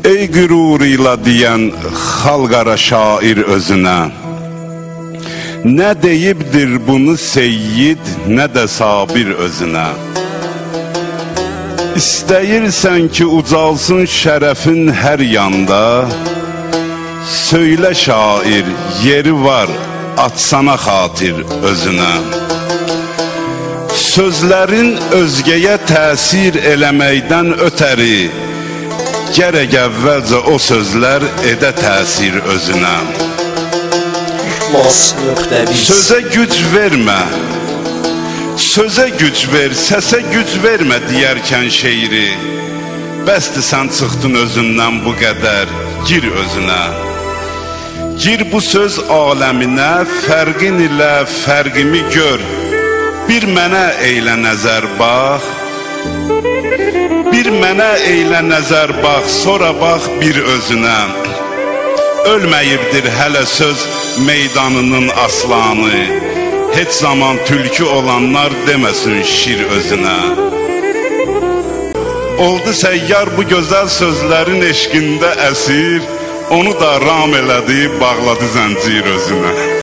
Ey qüruruyla deyən xalqara şair özünə, nə deyibdir bunu seyyid, nə də sabir özünə. İstəyirsən ki, ucalsın şərəfin hər yanda, söylə şair, yeri var, açsana xatir özünə. Sözlərin özgəyə təsir eləməkdən ötəri, gərək əvvəlcə o sözlər edə təsir özünə. Sözə güc vermə, sözə güc ver, səsə güc vermə deyərkən şeiri. Bəsdir sən çıxdın özündən bu qədər, gir özünə. Gir bu söz aləminə, fərqin ilə fərqimi gör. Bir mənə eylə nəzər bax, bir mənə eylə nəzər bax, sonra bax bir özünə. Ölməyibdir hələ söz meydanının aslanı, heç zaman tülkü olanlar deməsin şir özünə. Oldu səyyar bu gözəl sözlərin eşqində əsir, onu da ram elədi, bağladı zəncir özünə.